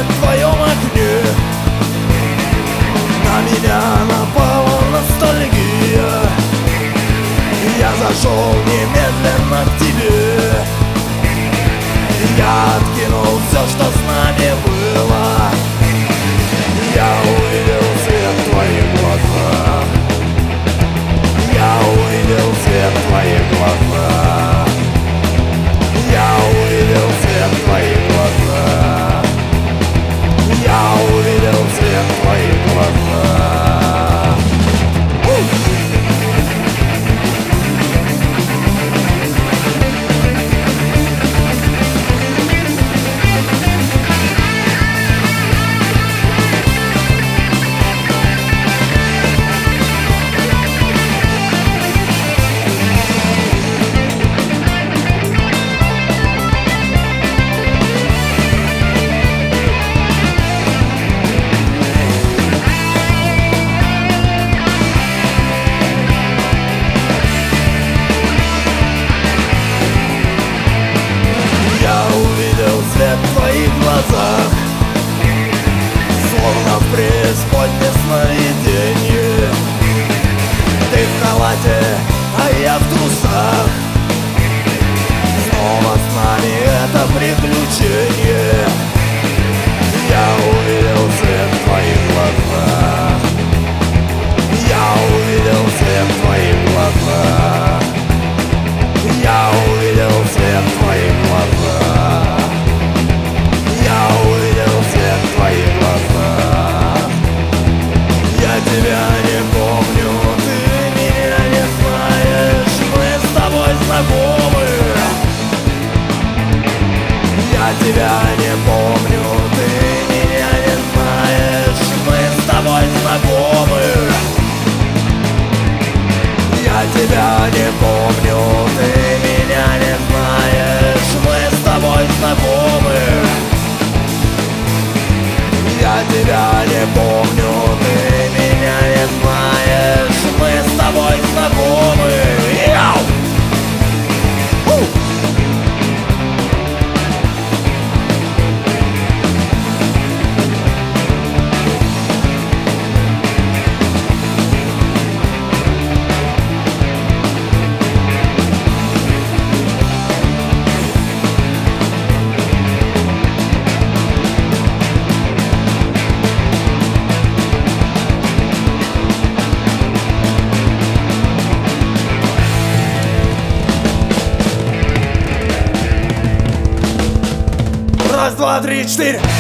в твоем окне. На меня напала ностальгия. Я зашел немедленно к тебе. Я откинул все, что с нами было. Я увидел свет в твоих глазах. Я увидел свет в твоих глазах. Я увидел свет в твоих глазах. Я увидел свет в твоих глазах. Свет в твоих глазах, словно в преисподнее сновиденье. Ты в халате, а я в трусах. Снова с нами это приключение. Я увидел свет в твоих глазах. Я увидел свет в твоих глазах. Я увидел свет в твоих глазах. Я увидел свет в твоих глазах. Я тебя не помню, ты меня не знаешь. Мы с тобой знакомы. Я тебя не помню, ты меня не знаешь. Мы с тобой знакомы. Я тебя не помню, ты меня не знаешь. Мы с тобой знакомы. Я тебя не помню, ты меня не знаешь. Мы с тобой знакомы. Яу! Раз, два, три, четыре.